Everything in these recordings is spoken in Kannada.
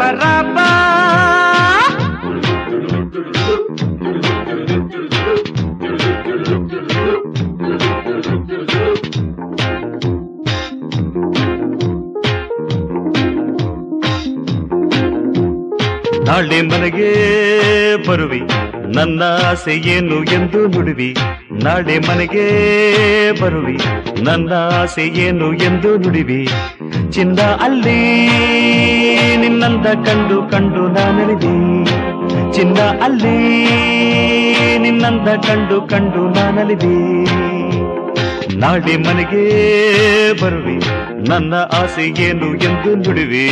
ರಾಬ ನಾಳೆ ಮನೆಗೆ ಬರುವಿ ನನ್ನ ಆಸೆ ಏನು ಎಂದು ನುಡಿವಿ ನಾಳೆ ಮನೆಗೆ ಬರುವಿ ನನ್ನ ಆಸೆ ಏನು ಎಂದು ನುಡಿವಿ ಚಿನ್ನ ಅಲ್ಲಿ ನಿನ್ನಂದ ಕಂಡು ಕಂಡು ನಾನಲಿವಿ ಚಿನ್ನ ಅಲ್ಲಿ ನಿನ್ನಂದ ಕಂಡು ಕಂಡು ನಾನಲಿವಿ ನಾಳೆ ಮನೆಗೆ ಬರುವಿ ನನ್ನ ಆಸೆ ಏನು ಎಂದು ನುಡಿವಿ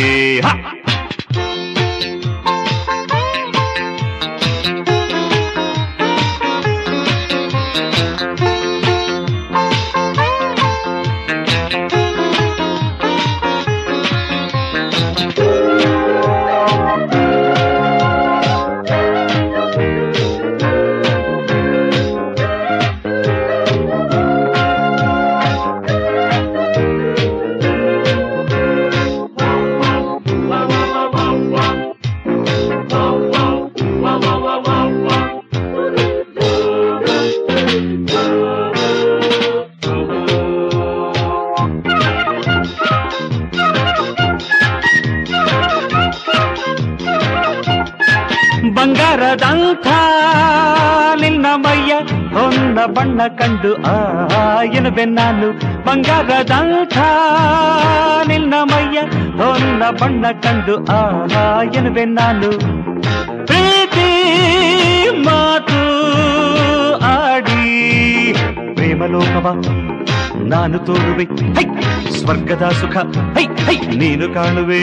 ಬಂಗಾರದಂಥ ನಿನ್ನ ಮೈಯ ಹೊನ್ನ ಬಣ್ಣ ಕಂಡು ಎನ್ನುವೆ ನಾನು ಬಂಗಾರದಂಥ ನಿನ್ನ ಮೈಯ ಹೊನ್ನ ಬಣ್ಣ ಕಂಡು ಎನ್ನುವೆ ನಾನು ಪ್ರೀತಿ ಮಾತು ಆಡಿ ಪ್ರೇಮಲೋಕವ ನಾನು ತೋರುವೆ ಹೈ ಸ್ವರ್ಗದ ಸುಖ ಹೈ ಹೈ ನೀನು ಕಾಣುವೆ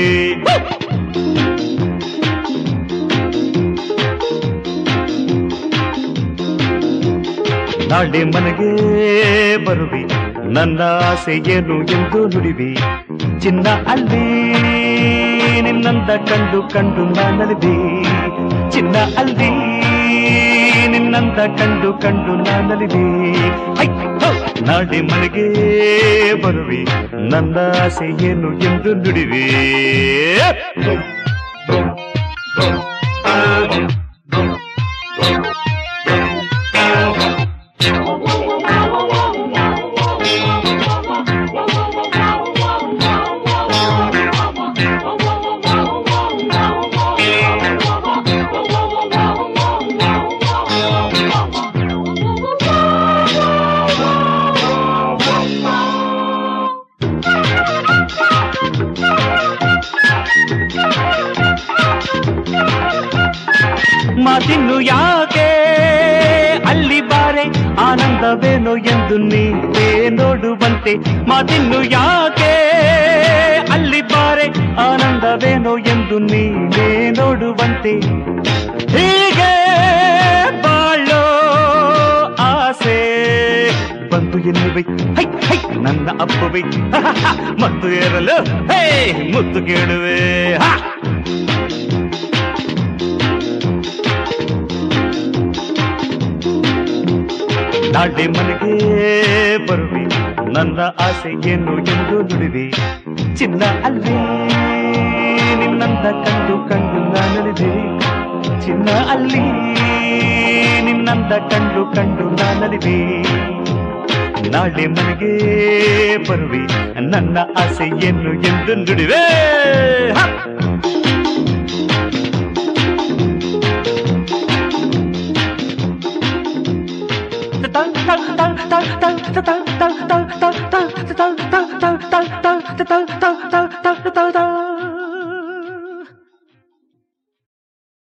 ನಾಳೆ ಮನೆಗೆ ಬರುವಿ ನನ್ನ ಆಸೆ ಏನು ಎಂದು ನುಡಿವಿ ಚಿನ್ನ ಅಲ್ಲಿ ನಿನ್ನಂದ ಕಂಡು ಕಂಡು ನಾನಲಿವಿ ಚಿನ್ನ ಅಲ್ಲಿ ನಿನ್ನಂದ ಕಂಡು ಕಂಡು ನಾನಲಿವಿ ನಾಳೆ ಮನೆಗೆ ಬರುವಿ ನನ್ನ ಆಸೆ ಏನು ಎಂದು ನುಡಿವಿ ಮಾತಿನ್ನು ಯಾಕೆ ಅಲ್ಲಿ ಬಾರೆ ಆನಂದವೇನೋ ಎಂದು ನೀವೇ ನೋಡುವಂತೆ ಮಾತಿನ್ನು ಯಾಕೆ ಅಲ್ಲಿ ಬಾರೆ ಆನಂದವೇನೋ ಎಂದು ನೀವೇ ನೋಡುವಂತೆ ಹೀಗೆ ಬಾಳೋ ಆಸೆ ಬಂದು ಎನ್ನುವೆ ಹೈ ಹೈ ನನ್ನ ಅಪ್ಪುವೆ ಮತ್ತು ಏರಲು ಹೇ ಮುತ್ತು ಕೇಳುವೆ ನಾಳೆ ಮನೆಗೆ ಬರುವಿ ನನ್ನ ಆಸೆ ಏನು ಎಂದು ನುಡಿವಿ ಚಿನ್ನ ಅಲ್ಲಿ ನಿನ್ನಂದ ಕಂಡು ಕಂಡು ನಾನಲಿದೆ ಚಿನ್ನ ಅಲ್ಲಿ ನಿನ್ನಂದ ಕಂಡು ಕಂಡು ನಾನಲಿದೆ ನಾಳೆ ಮನೆಗೆ ಬರುವಿ ನನ್ನ ಆಸೆ ಏನು ಎಂದು ನುಡಿವೆ ta ta ta ta ta ta ta ta ta ta ta ta ta ta ta